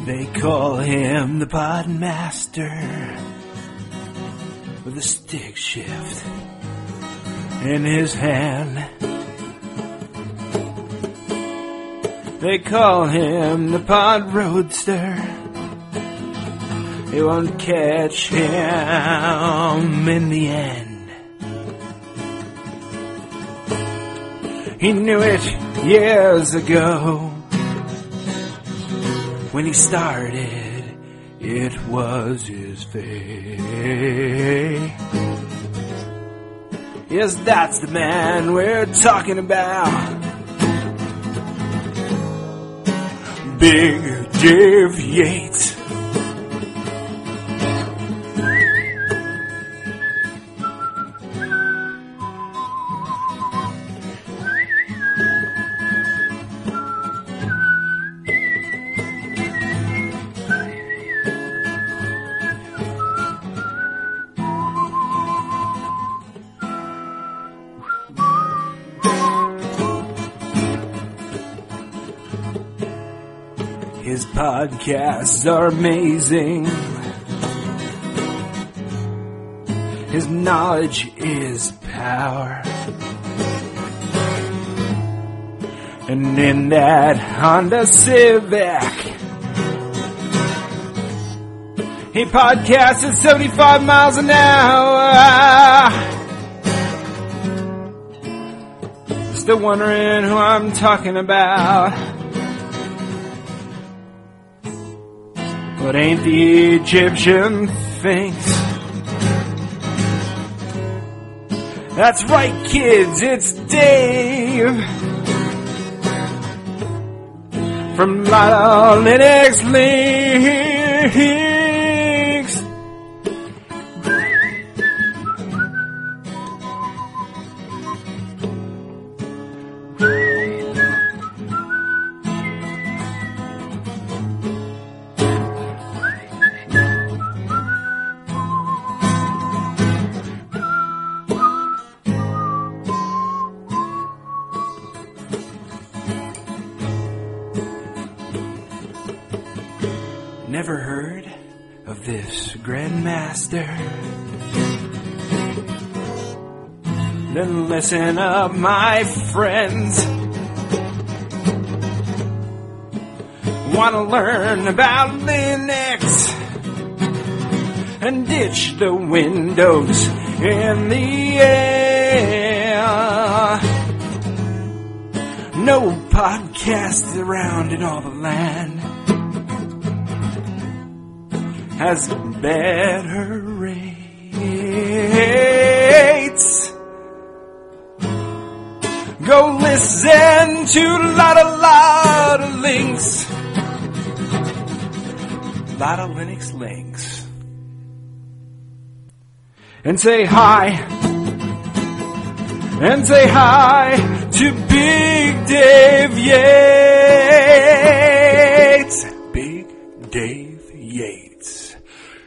They call him the Podmaster with a stick shift in his hand. They call him the Pod Roadster. They won't catch him in the end. He knew it years ago. When he started, it was his fate. Yes, that's the man we're talking about. Big Dave Yates. His podcasts are amazing. His knowledge is power. And in that Honda Civic, he podcasts at 75 miles an hour. Still wondering who I'm talking about. What ain't the Egyptian thinks? That's right, kids, it's Dave from Lotto Linux Links. Never heard of this Grandmaster? Then listen up, my friends. Want to learn about Linux and ditch the Windows in the air. No podcasts around in all the land has better rates. Go listen to lot of links. Lot of Linux links. And say hi. And say hi to Big Dave Yates. Big Dave Yates.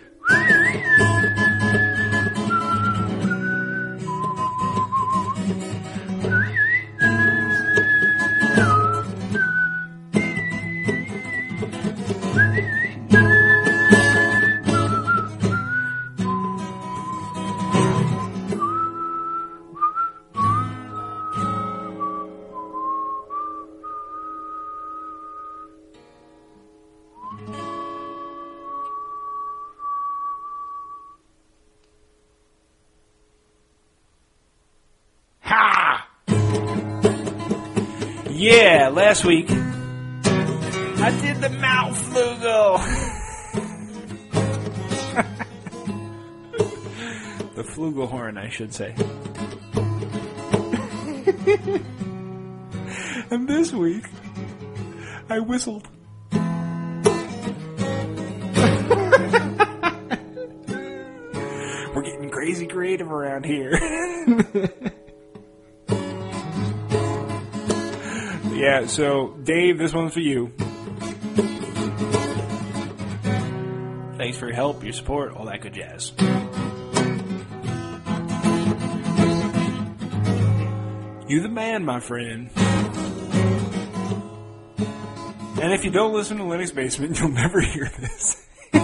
Ha! Yeah, last week I did the Maulflugel. The flugelhorn, I should say. And this week I whistled. We're getting crazy creative around here. Yeah, so Dave, this one's for you. Thanks for your help, your support, all that good jazz. You the man, my friend. And if you don't listen to Linux Basement, you'll never hear this.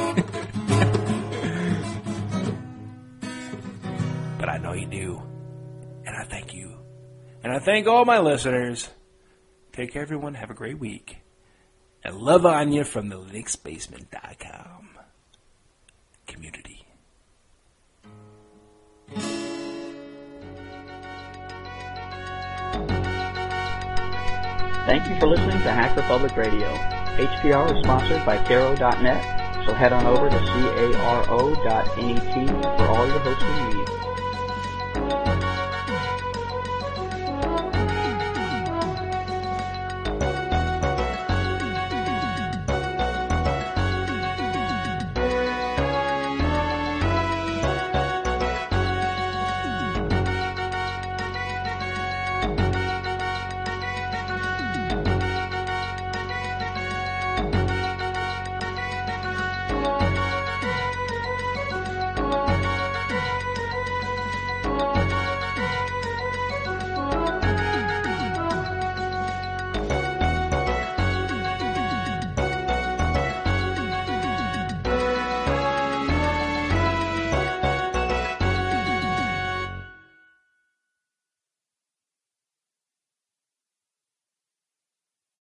But I know you do. And I thank you. And I thank all my listeners. Take care, everyone. Have a great week. And love on you from the LinuxBasement.com community. Thank you for listening to Hacker Public Radio. HPR is sponsored by Caro.net, so head on over to caro.net for all your hosting needs.